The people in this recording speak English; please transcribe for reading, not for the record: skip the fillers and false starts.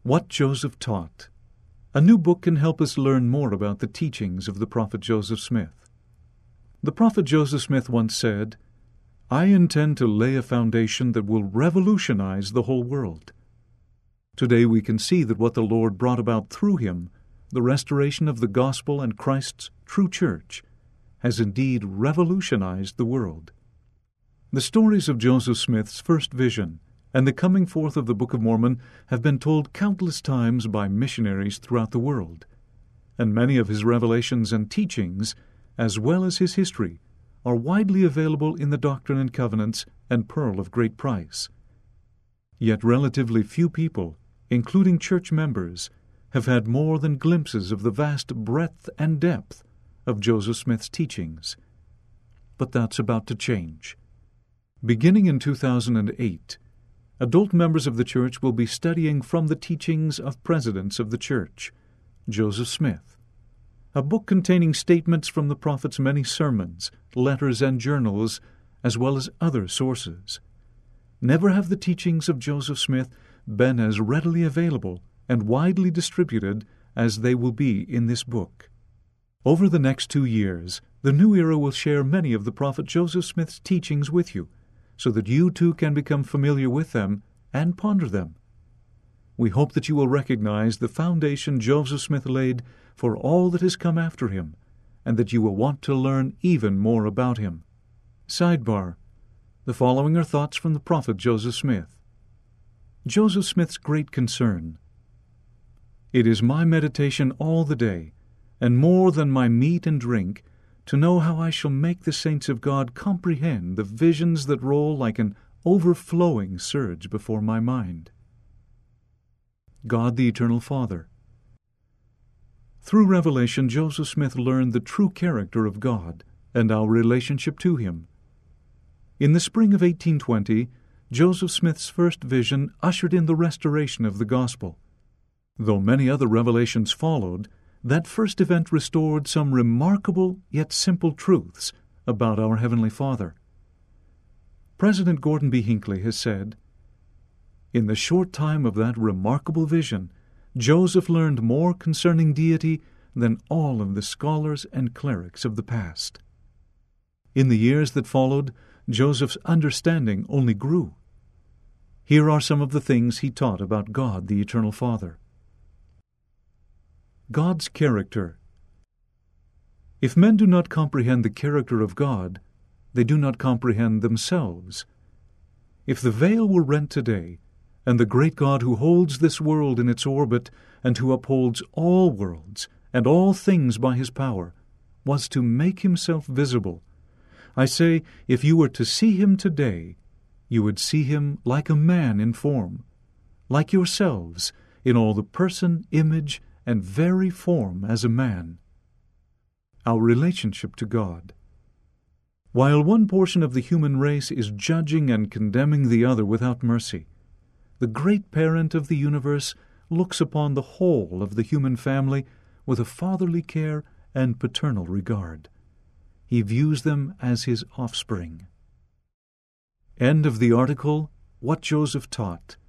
What Joseph Taught. A new book can help us learn more about the teachings of the prophet Joseph Smith. The prophet Joseph Smith once said, "I intend to lay a foundation that will revolutionize the whole world." Today we can see that what the Lord brought about through him, the restoration of the gospel and Christ's true church, has indeed revolutionized the world. The stories of Joseph Smith's first vision and the coming forth of the Book of Mormon have been told countless times by missionaries throughout the world, and many of his revelations and teachings, as well as his history, are widely available in the Doctrine and Covenants and Pearl of Great Price. Yet relatively few people, including church members, have had more than glimpses of the vast breadth and depth of Joseph Smith's teachings. But that's about to change. Beginning in 2008, adult members of the church will be studying from the teachings of presidents of the church, Joseph Smith, a book containing statements from the prophet's many sermons, letters, and journals, as well as other sources. Never have the teachings of Joseph Smith been as readily available and widely distributed as they will be in this book. Over the next 2 years, the New Era will share many of the prophet Joseph Smith's teachings with you, so that you too can become familiar with them and ponder them. We hope that you will recognize the foundation Joseph Smith laid for all that has come after him, and that you will want to learn even more about him. Sidebar: the following are thoughts from the prophet Joseph Smith. Joseph Smith's great concern. It is my meditation all the day, and more than my meat and drink, to know how I shall make the saints of God comprehend the visions that roll like an overflowing surge before my mind. God the Eternal Father. Through revelation, Joseph Smith learned the true character of God and our relationship to him. In the spring of 1820, Joseph Smith's first vision ushered in the restoration of the gospel. Though many other revelations followed, that first event restored some remarkable yet simple truths about our Heavenly Father. President Gordon B. Hinckley has said, "In the short time of that remarkable vision, Joseph learned more concerning deity than all of the scholars and clerics of the past." In the years that followed, Joseph's understanding only grew. Here are some of the things he taught about God the Eternal Father. God's character. If men do not comprehend the character of God, they do not comprehend themselves. If the veil were rent today, and the great God who holds this world in its orbit and who upholds all worlds and all things by his power was to make himself visible, I say, if you were to see him today, you would see him like a man in form, like yourselves, in all the person, image, and very form as a man. Our relationship to God. While one portion of the human race is judging and condemning the other without mercy, the great parent of the universe looks upon the whole of the human family with a fatherly care and paternal regard. He views them as his offspring. End of the article, What Joseph Taught.